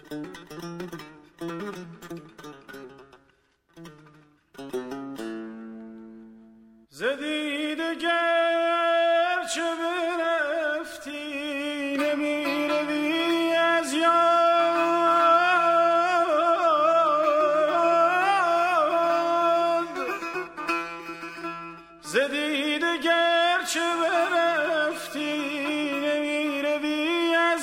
زدید گرچه برفتی نمی روی از یاد، زدید گرچه برفتی نمی روی از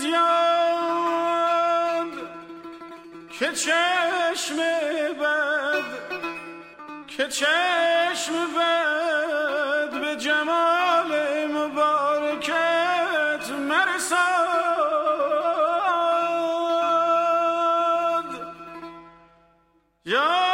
یاد، که چشم بد به جمال مبارکت مرساد. یا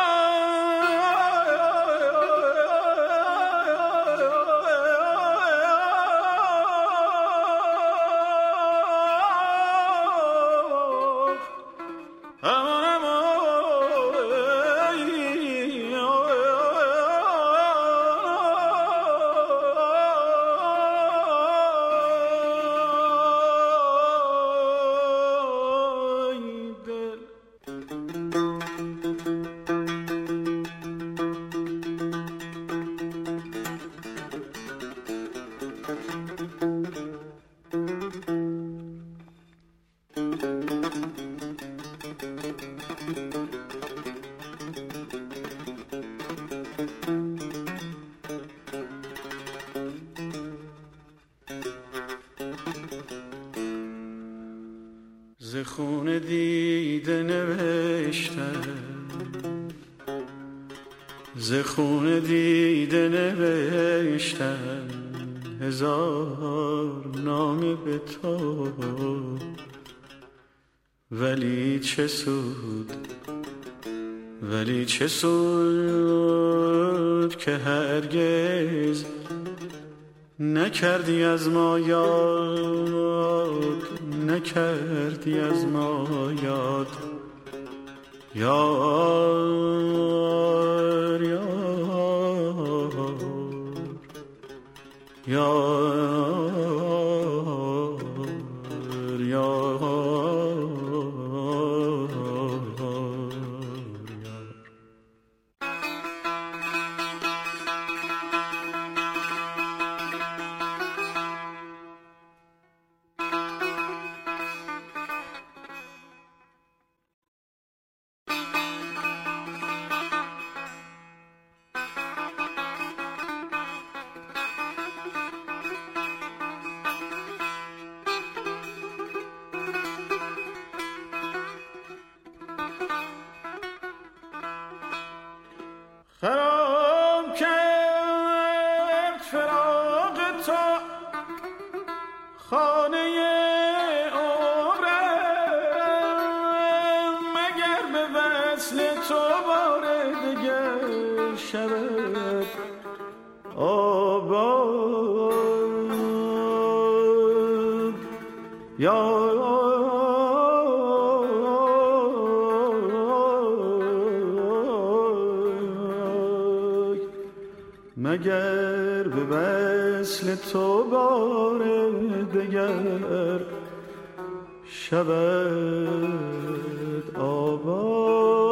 ز خون دیده نوشتم، ز خون دیده نوشتم هزار نامه به تو، ولی چه سود، ولی چه سود که هرگز نکردی از ما یاد، نکردی از ما یاد. یار یار یار یار. خراب کرد فراق تو خانه عمرم، مگر به وصل تو بار دگر شود آباد. یا مگر به وصل تو بار دگر شود آباد.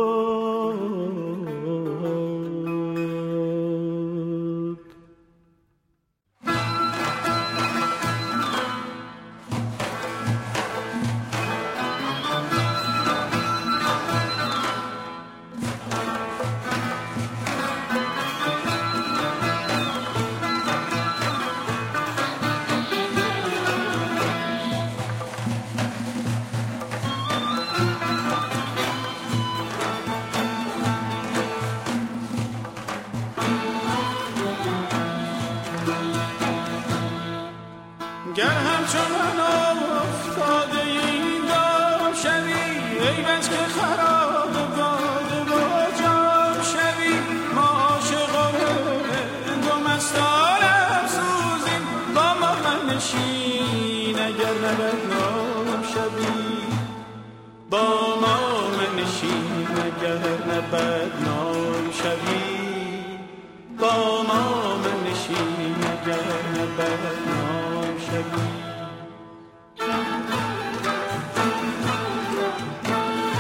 گر همچون من افتاده این دام شوی، ای بس که خراب باده و جام شوی. ما عاشقان و مستان افسوزیم، با ما منشین اگر نه بدنام شوی. با ما منشین اگر نه بدنام شوی. با ما منشین اگر نه بدنام شوی.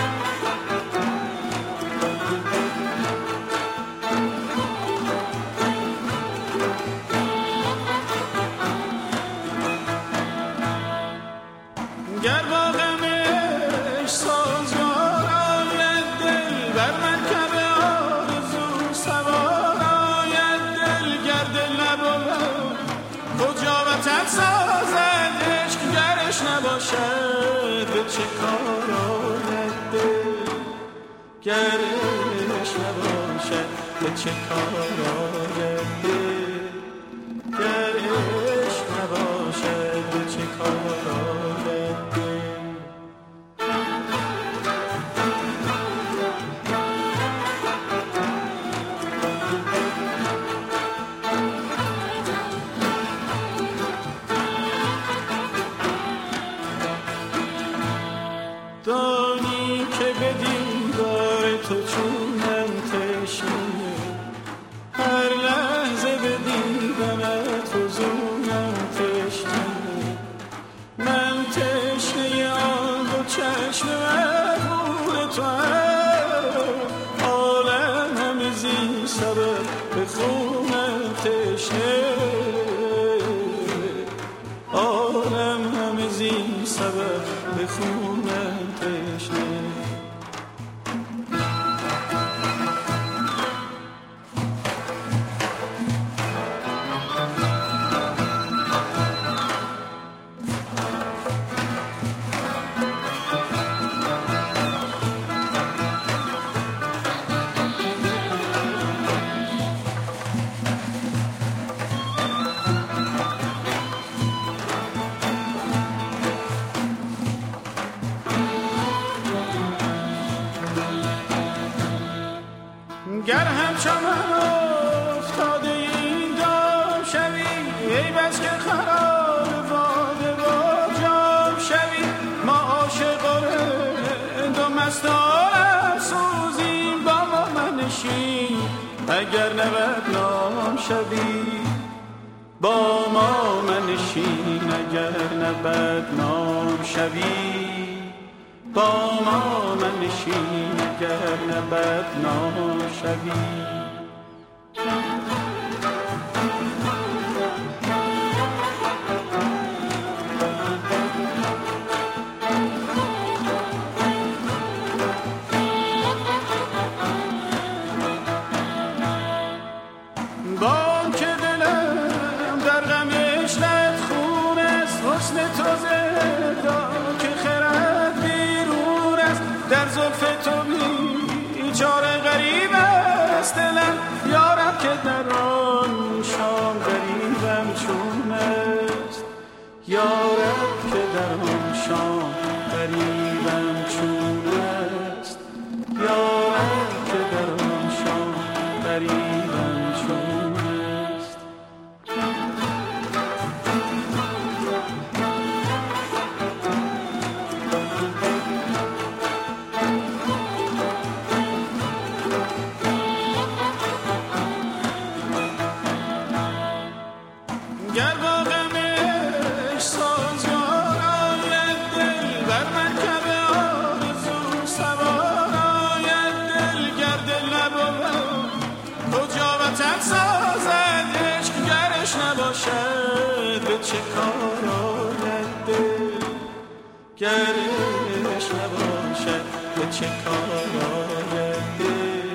گر با غمش سازگار آید دل، بر مرکب آرزو سوار آید دل. گر دل نبود کجا وطن سازد عشق، گرش نباشد به چه کار آید دل. گرش نباشد به چه کار آید دل. گرش نباشد به چه کار آید دل. دانی که به دیدار تو چونم تشنه، هر لحظه به دیدنت حضورم تشنه. من تشنه آن دو چشم مغرور تو هم، عالم همه زی سبب به خونم تشنه. عالم همه زی سبب به خونم تشنه. گر همچنان افتاده این دام شوی، ای بس که خراب باده با جام شوی. ما عاشقان دو مستان سوزیم، با ما منشین اگر نبد نام شوی. با ما منشین اگر نبد نام شوی. با ما منشین اگر نبد نام شوی. با که دلم در غمش لت خون است، حسن تو زنده که خرد بیرون است. در زلف تو بیچاره غریب است دلم، یارب که در آن شام غریبم چون است. یارب که در آن شام غریبم چون است. یارب که در آن شام غریبم چون است. گر با غمش سازگار آید دل، بر مرکب آرزو سوار آید دل. گر دل نبود کجا وطن سازد عشق، گرش نباشد به چه کار آید دل. گرش نباشد به چه کار آید دل.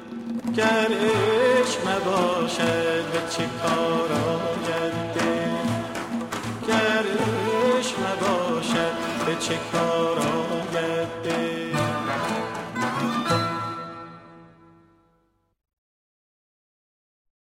گرش نباشد به چه کار آید دل. گرش نباشد به چه کار